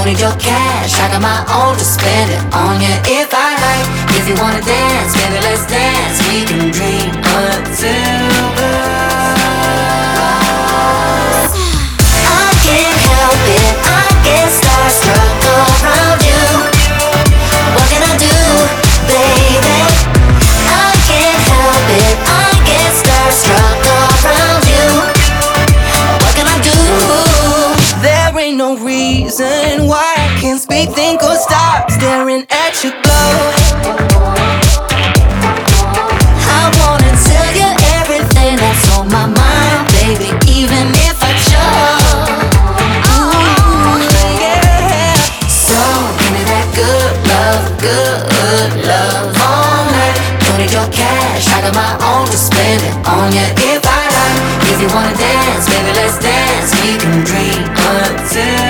Don't need your cash, I got my own to spend it on you if I like. If you wanna dance, baby, let's dance. We can dream until I can't help it, I get starstruck around you. What can I do, baby? I can't help it, I get starstruck around you. What can I do? There ain't no reason why I can't speak, think, or stop staring at your glow. I wanna tell you everything that's on my mind, baby, even if I chose. Yeah. So give me that good love all night. Don't need your cash, I got my own to spend it on you if I like. If you wanna dance, baby, let's dance. We can dream until